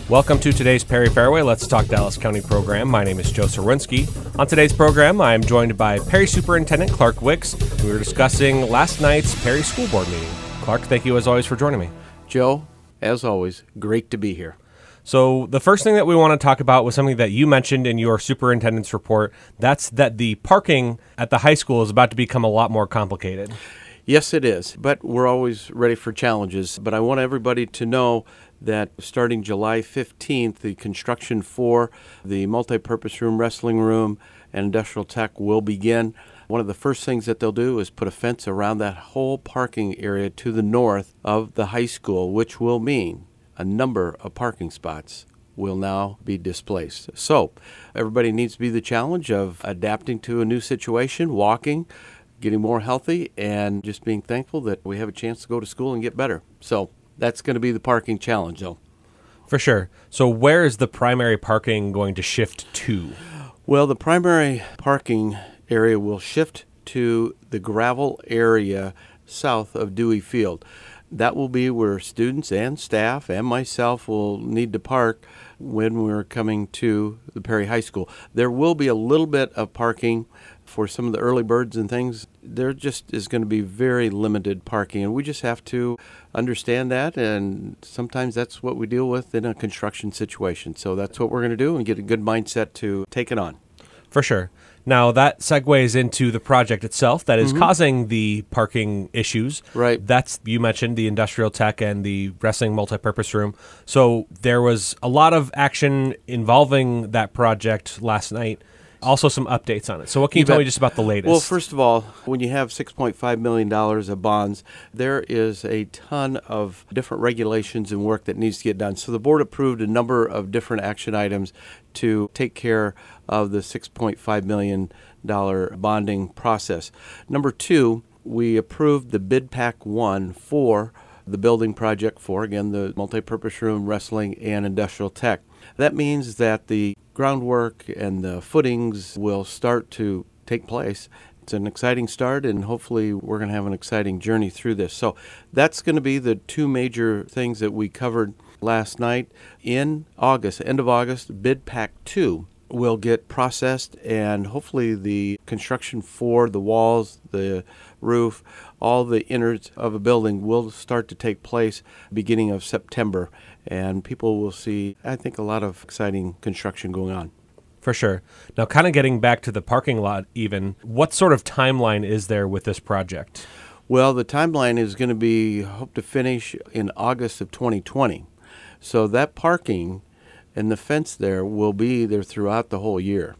Welcome to today's Perry Fairway Let's Talk Dallas County program. My name is Joe Sawrynski. On today's program, I am joined by Perry Superintendent Clark Wicks. We were discussing last night's Perry School Board meeting. Clark, thank you as always for joining me. Joe, as always, great to be here. So the first thing that we want to talk about was something that you mentioned in your superintendent's report. That's that the parking at the high school is about to become a lot more complicated. Yes, it is, but we're always ready for challenges. But I want everybody to know that starting July 15th, the construction for the multipurpose room, wrestling room, and industrial tech will begin. One of the first things that they'll do is put a fence around that whole parking area to the north of the high school, which will mean a number of parking spots will now be displaced. So everybody needs to be the challenge of adapting to a new situation, walking, getting more healthy, and just being thankful that we have a chance to go to school and get better. So that's going to be the parking challenge, though. For sure. So where is the primary parking going to shift to? Well, the primary parking area will shift to the gravel area south of Dewey Field. That will be where students and staff and myself will need to park when we're coming to the Perry High School. There will be a little bit of parking for some of the early birds and things. There just is going to be very limited parking, and we just have to understand that, and sometimes that's what we deal with in a construction situation. So that's what we're going to do and get a good mindset to take it on. For sure. Now, that segues into the project itself that is causing the parking issues. Right. That's, you mentioned, the industrial tech and the wrestling multipurpose room. So there was a lot of action involving that project last night. Also some updates on it. So what can you tell me just about the latest? Well, first of all, when you have $6.5 million of bonds, there is a ton of different regulations and work that needs to get done. So the board approved a number of different action items to take care of the $6.5 million bonding process. Number two, we approved the bid pack 1 for the building project for, again, the multipurpose room, wrestling, and industrial tech. That means that the groundwork and the footings will start to take place. It's an exciting start, and hopefully we're going to have an exciting journey through this. So that's going to be the two major things that we covered last night. In August, end of August, bid pack 2 will get processed, and hopefully the construction for the walls, the roof, all the innards of a building will start to take place beginning of September, and people will see, I think, a lot of exciting construction going on. For sure. Now, kind of getting back to the parking lot even, what sort of timeline is there with this project? Well, the timeline is going to be, hope to finish in August of 2020. So that parking and the fence there will be there throughout the whole year.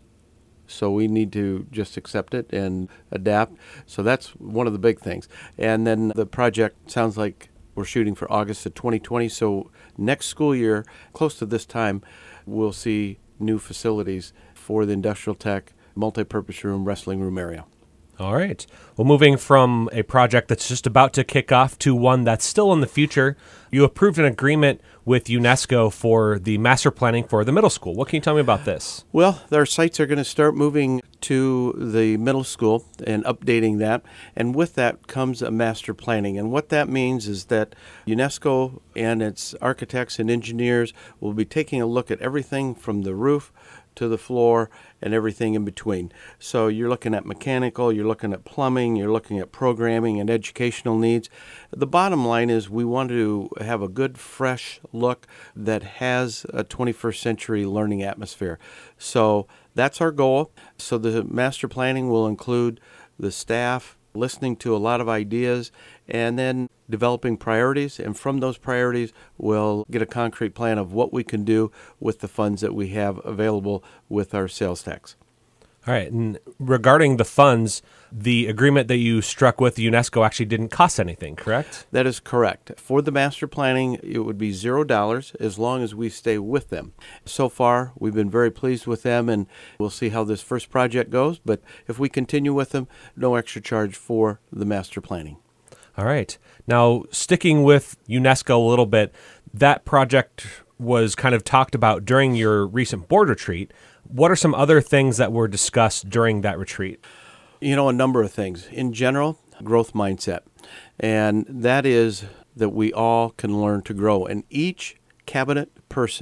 So we need to just accept it and adapt. So that's one of the big things. And then the project sounds like we're shooting for August of 2020. So next school year, close to this time, we'll see new facilities for the industrial tech, multipurpose room, wrestling room area. All right. Well, moving from a project that's just about to kick off to one that's still in the future, you approved an agreement with UNESCO for the master planning for the middle school. What can you tell me about this? Well, our sites are going to start moving to the middle school and updating that. And with that comes a master planning. And what that means is that UNESCO and its architects and engineers will be taking a look at everything from the roof to the floor and everything in between. So you're looking at mechanical, you're looking at plumbing, you're looking at programming and educational needs. The bottom line is we want to have a good, fresh look that has a 21st century learning atmosphere. So that's our goal. So the master planning will include the staff listening to a lot of ideas and then developing priorities, and from those priorities we'll get a concrete plan of what we can do with the funds that we have available with our sales tax. All right. And regarding the funds, the agreement that you struck with UNESCO actually didn't cost anything, correct? That is correct. For the master planning, it would be $0 as long as we stay with them. So far, we've been very pleased with them, and we'll see how this first project goes. But if we continue with them, no extra charge for the master planning. All right. Now, sticking with UNESCO a little bit, that project was kind of talked about during your recent board retreat. What are some other things that were discussed during that retreat? You know, a number of things. In general, growth mindset. And that is that we all can learn to grow. And each cabinet person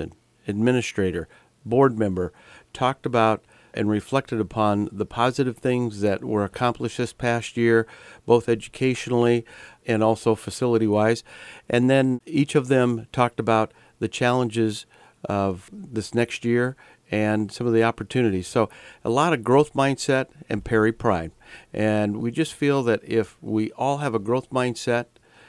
administrator, board member, talked about and reflected upon the positive things that were accomplished this past year, both educationally and also facility-wise. And then each of them talked about the challenges of this next year and some of the opportunities. So a lot of growth mindset and Perry pride. And we just feel that if we all have a growth mindset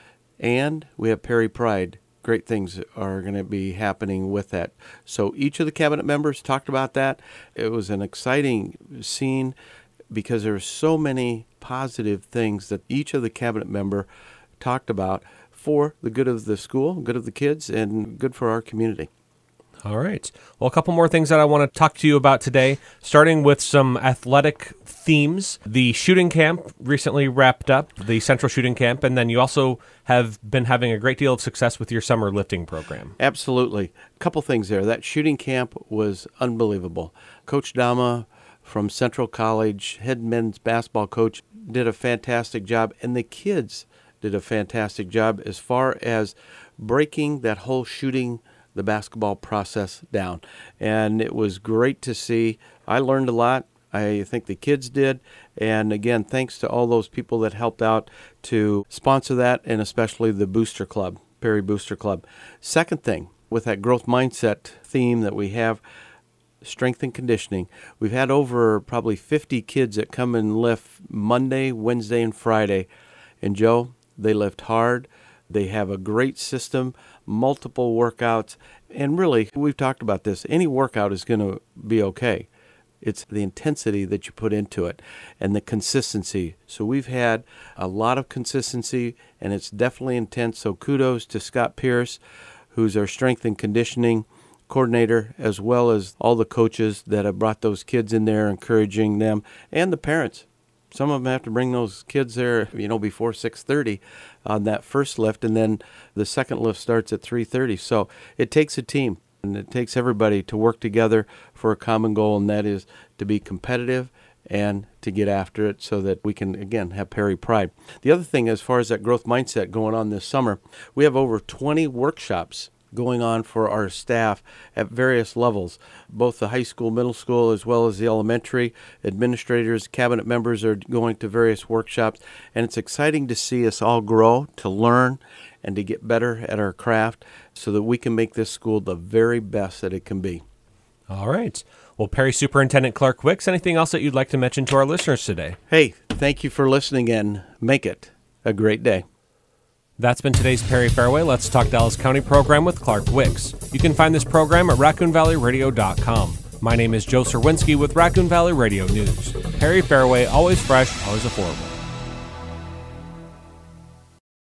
and we have Perry pride, great things are going to be happening with that. So each of the cabinet members talked about that. It was an exciting scene because there were so many positive things that each of the cabinet member talked about for the good of the school, good of the kids, and good for our community. All right. Well, a couple more things that I want to talk to you about today, starting with some athletic themes. The shooting camp recently wrapped up, the Central Shooting Camp, and then you also have been having a great deal of success with your summer lifting program. Absolutely. A couple things there. That shooting camp was unbelievable. Coach Dama from Central College, head men's basketball coach, did a fantastic job, and the kids did a fantastic job as far as breaking that whole shooting the basketball process down. And it was great to see. I learned a lot. I think the kids did. And again, thanks to all those people that helped out to sponsor that, and especially the Booster Club, Perry Booster Club. Second thing, with that growth mindset theme that we have, strength and conditioning. We've had over probably 50 kids that come and lift Monday, Wednesday, and Friday. And Joe, they lift hard. They have a great system, multiple workouts, and really, we've talked about this, any workout is going to be okay. It's the intensity that you put into it and the consistency. So we've had a lot of consistency, and it's definitely intense. So kudos to Scott Pierce, who's our strength and conditioning coordinator, as well as all the coaches that have brought those kids in there, encouraging them, and the parents. Some of them have to bring those kids there, before 6:30 on that first lift, and then the second lift starts at 3:30. So it takes a team, and it takes everybody to work together for a common goal, and that is to be competitive and to get after it so that we can, again, have Perry pride. The other thing, as far as that growth mindset going on this summer, we have over 20 workshops going on for our staff at various levels, both the high school, middle school, as well as the elementary. Administrators, cabinet members are going to various workshops, and it's exciting to see us all grow, to learn, and to get better at our craft so that we can make this school the very best that it can be. All right. Well, Perry Superintendent Clark Wicks, anything else that you'd like to mention to our listeners today? Hey, thank you for listening, and make it a great day. That's been today's Perry Fairway Let's Talk Dallas County program with Clark Wicks. You can find this program at RaccoonValleyRadio.com. My name is Joe Serwinski with Raccoon Valley Radio News. Perry Fairway, always fresh, always affordable.